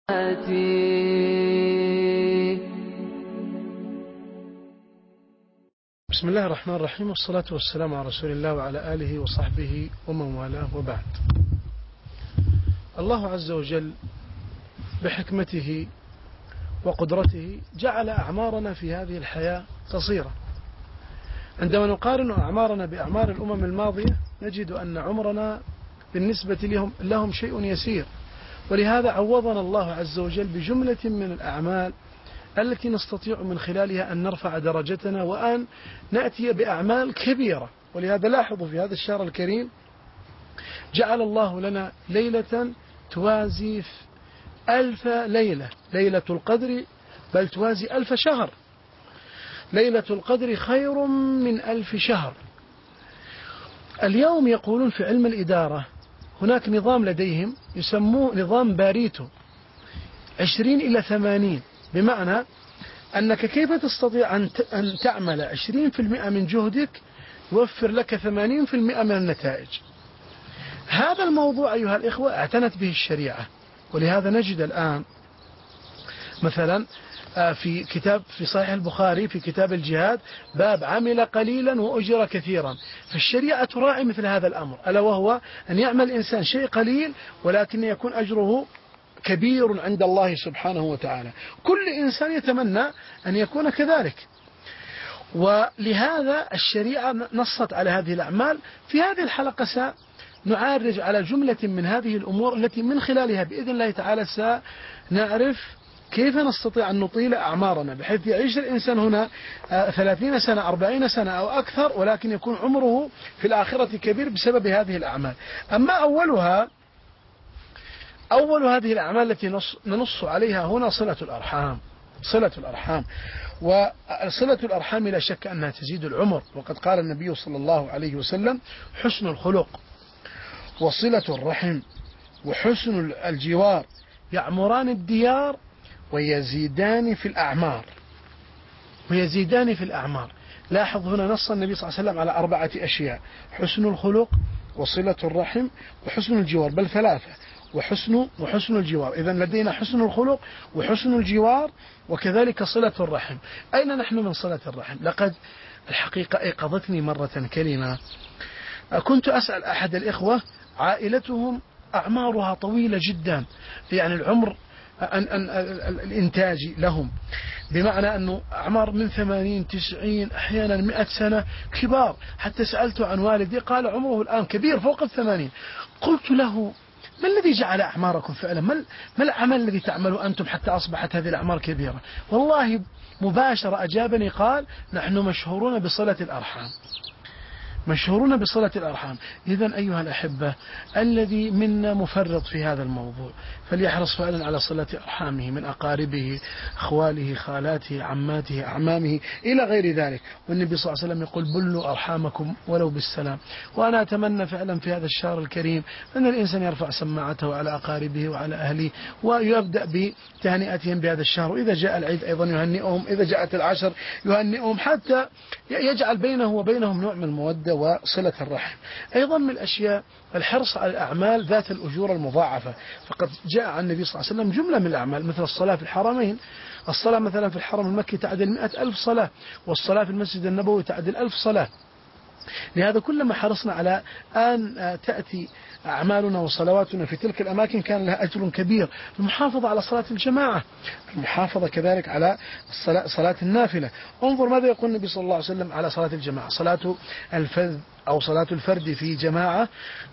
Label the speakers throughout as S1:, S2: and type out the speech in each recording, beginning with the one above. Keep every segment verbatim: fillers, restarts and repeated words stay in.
S1: بسم الله الرحمن الرحيم، والصلاة والسلام على رسول الله وعلى آله وصحبه ومن والاه، وبعد. الله عز وجل بحكمته وقدرته جعل أعمارنا في هذه الحياة قصيرة. عندما نقارن أعمارنا بأعمار الأمم الماضية نجد أن عمرنا بالنسبة لهم, لهم شيء يسير، ولهذا عوضنا الله عز وجل بجملة من الأعمال التي نستطيع من خلالها أن نرفع درجتنا وأن نأتي بأعمال كبيرة. ولهذا لاحظوا في هذا الشهر الكريم جعل الله لنا ليلة توازي ألف ليلة، ليلة القدر، بل توازي ألف شهر. ليلة القدر خير من ألف شهر. اليوم يقولون في علم الإدارة هناك نظام لديهم يسموه نظام باريتو، عشرين إلى ثمانين، بمعنى أنك كيف تستطيع أن تعمل عشرين في المئة من جهدك يوفر لك ثمانين في المئة من النتائج. هذا الموضوع أيها الإخوة اعتنت به الشريعة، ولهذا نجد الآن مثلا في كتاب في صحيح البخاري في كتاب الجهاد باب عمل قليلا وأجر كثيرا. فالشريعة تراعي مثل هذا الأمر، ألا وهو أن يعمل الإنسان شيء قليل ولكن يكون أجره كبير عند الله سبحانه وتعالى. كل إنسان يتمنى أن يكون كذلك، ولهذا الشريعة نصت على هذه الأعمال. في هذه الحلقة سنعرج على جملة من هذه الأمور التي من خلالها بإذن الله تعالى سنعرف كيف نستطيع أن نطيل أعمارنا بحيث يعيش الإنسان هنا ثلاثين سنة أربعين سنة أو أكثر، ولكن يكون عمره في الآخرة كبير بسبب هذه الأعمال. أما أولها أول هذه الأعمال التي ننص عليها هنا صلة الأرحام. صلة الأرحام وصلة الأرحام لا شك أنها تزيد العمر، وقد قال النبي صلى الله عليه وسلم: حسن الخلق وصلة الرحم وحسن الجوار يعمران الديار ويزيدان في الأعمار. ويزيدان في الأعمار. لاحظ هنا نص النبي صلى الله عليه وسلم على أربعة أشياء: حسن الخلق وصلة الرحم وحسن الجوار، بل ثلاثة: وحسن وحسن الجوار. إذن لدينا حسن الخلق وحسن الجوار وكذلك صلة الرحم. أين نحن من صلة الرحم؟ لقد الحقيقة أيقظتني مرة كلمة. كنت أسأل أحد الإخوة عائلتهم أعمارها طويلة جدا، يعني العمر أن أن الإنتاجي لهم بمعنى أنه أعمار من ثمانين تسعين أحيانا مئة سنة كبار. حتى سألته عن والدي قال عمره الآن كبير فوق الثمانين. قلت له: ما الذي جعل أعماركم فعلا؟ ما العمل الذي تعملوا أنتم حتى أصبحت هذه الأعمار كبيرة؟ والله مباشرة أجابني قال: نحن مشهورون بصلة الأرحام. مشهورون بصلة الأرحام. إذن أيها الأحبة، الذي منا مفرط في هذا الموضوع فليحرص فعلا على صلة أرحامه من أقاربه، أخواله، خالاته، عماته، أعمامه إلى غير ذلك. والنبي صلى الله عليه وسلم يقول: بلوا أرحامكم ولو بالسلام. وأنا أتمنى فعلا في هذا الشهر الكريم أن الإنسان يرفع سماعته على أقاربه وعلى أهله ويبدأ بتهنئتهم بهذا الشهر. إذا جاء العيد أيضا يهنئهم، إذا جاءت العشر يهنئهم، حتى يجعل بينه وبينهم نوع من المودة وصلة الرحم. أيضا من الأشياء الحرص على الأعمال ذات الأجور المضاعفة. فقد جاء عن النبي صلى الله عليه وسلم جملة من الأعمال مثل الصلاة في الحرمين. الصلاة مثلا في الحرم المكي تعدل مئة ألف صلاة، والصلاة في المسجد النبوي تعدل ألف صلاة. لهذا كلما حرصنا على أن تأتي أعمالنا وصلواتنا في تلك الأماكن كان لها أجر كبير. المحافظة على صلاة الجماعة، المحافظة كذلك على الصلاة صلاة النافلة. انظر ماذا يقول النبي صلى الله عليه وسلم على صلاة الجماعة: صلاة الفذ أو صلاة الفرد في جماعة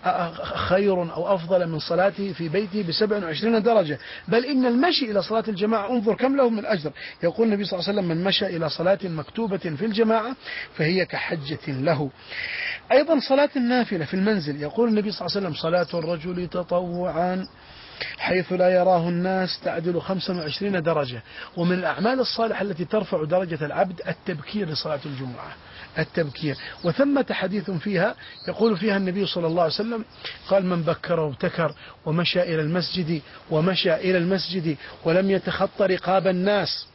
S1: خير أو أفضل من صلاته في بيته بسبع وعشرين درجة، بل إن المشي إلى صلاة الجماعة انظر كم له من أجر. يقول النبي صلى الله عليه وسلم: من مشى إلى صلاة مكتوبة في الجماعة فهي كحجة له. أيضا صلاة النافلة في المنزل، يقول النبي صلى الله عليه وسلم: صلاة الرجل تطوعا حيث لا يراه الناس تعدل خمسة وعشرين درجة. ومن الأعمال الصالحة التي ترفع درجة العبد التبكير لصلاة الجمعة، التبكير. وثمة حديث فيها يقول فيها النبي صلى الله عليه وسلم قال: من بكر وابتكر ومشى إلى المسجد ومشى إلى المسجد ولم يتخطى رقاب الناس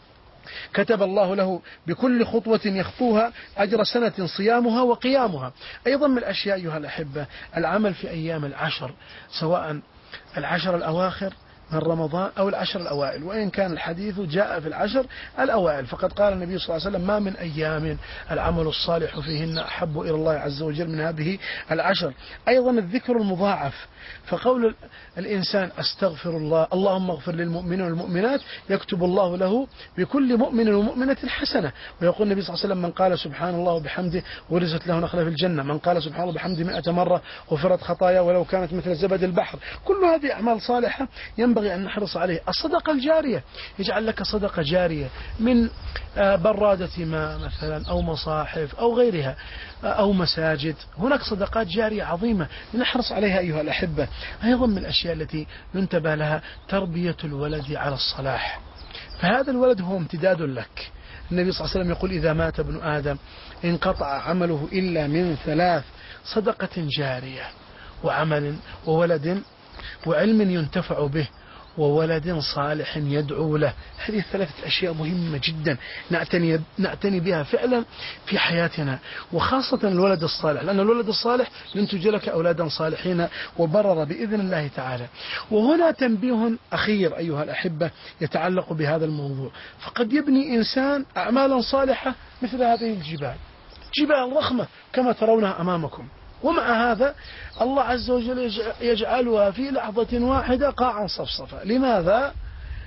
S1: كتب الله له بكل خطوة يخطوها أجر سنة صيامها وقيامها. أيضا من الأشياء أيها الأحبة العمل في أيام العشر، سواء العشر الأواخر من رمضان أو العشر الأوائل، وإن كان الحديث جاء في العشر الأوائل، فقد قال النبي صلى الله عليه وسلم: ما من أيام العمل الصالح فيهن أحب إلى الله عز وجل من هذه العشر. أيضا الذكر المضاعف، فقول الإنسان: أستغفر الله، اللهم اغفر للمؤمنين والمؤمنات، يكتب الله له بكل مؤمن ومؤمنة حسنة. ويقول النبي صلى الله عليه وسلم: من قال سبحان الله وبحمده ورزت له نخلة في الجنة، من قال سبحان الله وبحمده مئة مرة غفرت خطايا ولو كانت مثل زبد البحر. كل هذه أعمال صالحة ينبغي أن نحرص عليها. الصدقة الجارية، يجعل لك صدقة جارية من برادة ماء مثلا، أو مصاحف أو غيرها، أو مساجد. هناك صدقات جارية عظيمة نحرص عليها أيها الأحبة. أيضا من الأشياء التي ينتبه لها تربية الولد على الصلاح، فهذا الولد هو امتداد لك. النبي صلى الله عليه وسلم يقول: إذا مات ابن آدم انقطع عمله إلا من ثلاث: صدقة جارية، وعمل وولد وعلم ينتفع به، وولد صالح يدعو له. هذه الثلاثة أشياء مهمة جدا نعتني, نعتني بها فعلا في حياتنا، وخاصة الولد الصالح، لأن الولد الصالح ينتج لك أولادا صالحين وبرر بإذن الله تعالى. وهنا تنبيه أخير أيها الأحبة يتعلق بهذا الموضوع. فقد يبني إنسان أعمالا صالحة مثل هذه الجبال، جبال ضخمة كما ترونها أمامكم، ومع هذا الله عز وجل يجعلها في لحظة واحدة قاعا صفصفا. لماذا؟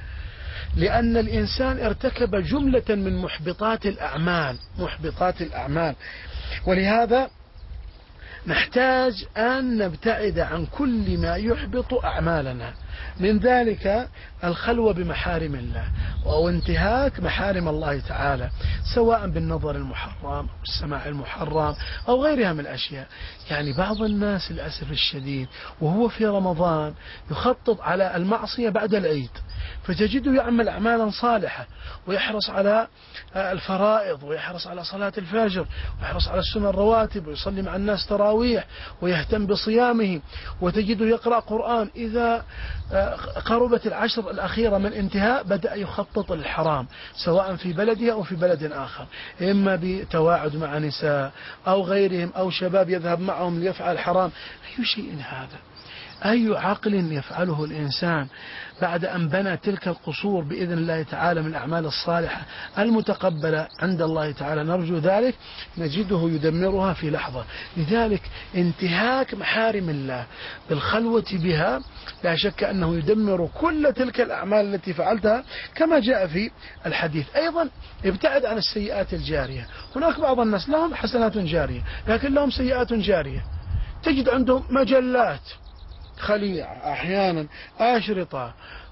S1: لأن الإنسان ارتكب جملة من محبطات الأعمال محبطات الأعمال ولهذا نحتاج أن نبتعد عن كل ما يحبط أعمالنا، من ذلك الخلوة بمحارم الله أو انتهاك محارم الله تعالى، سواء بالنظر المحرم أو السماع المحرم أو غيرها من الأشياء. يعني بعض الناس للأسف الشديد وهو في رمضان يخطط على المعصية بعد العيد، فتجده يعمل أعمالا صالحة ويحرص على الفرائض ويحرص على صلاة الفجر ويحرص على السنن الرواتب ويصلي مع الناس تراويح ويهتم بصيامه، وتجده يقرأ قرآن. إذا قربت العشر الأخيرة من انتهاء بدأ يخطط للحرام، سواء في بلده أو في بلد آخر، إما بتواعد مع نساء أو غيرهم أو شباب يذهب معهم ليفعل حرام. أي شيء هذا؟ أي عقل يفعله الإنسان بعد أن بنى تلك القصور بإذن الله تعالى من الأعمال الصالحة المتقبلة عند الله تعالى؟ نرجو ذلك، نجده يدمرها في لحظة. لذلك انتهاك محارم الله بالخلوة بها لا شك أنه يدمر كل تلك الأعمال التي فعلتها كما جاء في الحديث. أيضا ابتعد عن السيئات الجارية. هناك بعض الناس لهم حسنات جارية لكن لهم سيئات جارية، تجد عندهم مجلات خليعة، أحيانا أشرطة،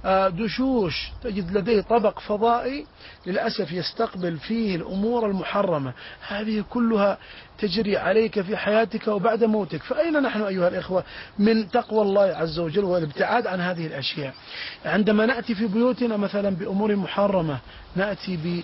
S1: دشوش، تجد لديه طبق فضائي للأسف يستقبل فيه الأمور المحرمة. هذه كلها تجري عليك في حياتك وبعد موتك. فأين نحن أيها الإخوة من تقوى الله عز وجل والابتعاد عن هذه الأشياء؟ عندما نأتي في بيوتنا مثلا بأمور محرمة، نأتي ب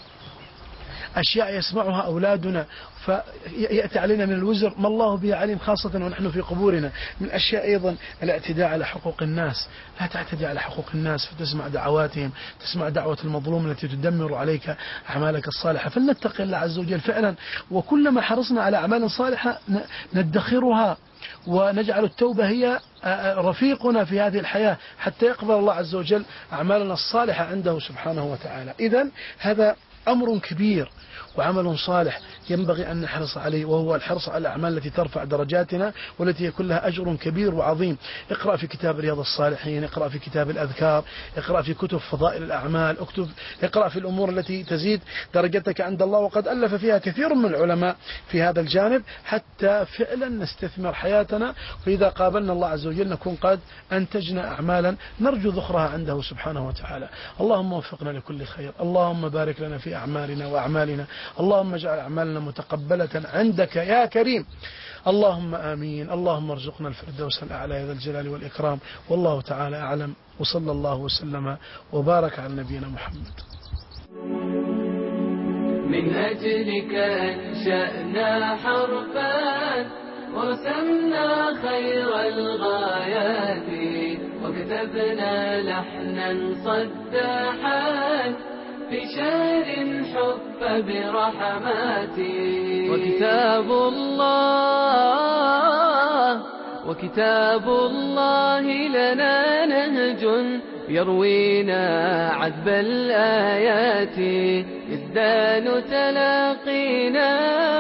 S1: أشياء يسمعها أولادنا فيأتي علينا من الوزر ما الله به عليم، خاصة ونحن في قبورنا. من أشياء أيضا الاعتداء على حقوق الناس. لا تعتدي على حقوق الناس فتسمع دعواتهم، تسمع دعوة المظلوم التي تدمر عليك أعمالك الصالحة. فلنتقي الله عز وجل فعلا، وكلما حرصنا على أعمال صالحة ندخرها ونجعل التوبة هي رفيقنا في هذه الحياة حتى يقبل الله عز وجل أعمالنا الصالحة عنده سبحانه وتعالى. إذن هذا أمر كبير وعمل صالح ينبغي أن نحرص عليه، وهو الحرص على الأعمال التي ترفع درجاتنا والتي يكون لها أجر كبير وعظيم. اقرأ في كتاب رياض الصالحين، اقرأ في كتاب الأذكار، اقرأ في كتب فضائل الأعمال، اكتب اقرأ في الأمور التي تزيد درجتك عند الله، وقد ألف فيها كثير من العلماء في هذا الجانب حتى فعلا نستثمر حياتنا، فإذا قابلنا الله عز وجل نكون قد أنتجنا أعمالا نرجو ذخرها عنده سبحانه وتعالى. اللهم وفقنا لكل خير، اللهم بارك لنا في أعمالنا وأعمالنا، اللهم اجعل أعمالنا متقبلة عندك يا كريم، اللهم آمين. اللهم ارزقنا الفردوس الأعلى يا ذا الجلال والإكرام. والله تعالى أعلم، وصلى الله وسلم وبارك على نبينا محمد.
S2: من أجلك أنشأنا حرفا ورسمنا خير الغايات وكتبنا لحنا صداحا في شهر حف برحماتي. وكتاب الله وكتاب الله لنا نهج يروينا عذب الآيات. ازدان تلاقينا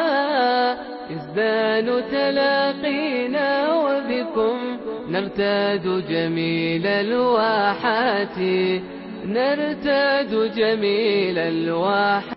S2: ازدان تلاقينا وبكم نرتاد جميل الواحات نرتاد جميل الواحات.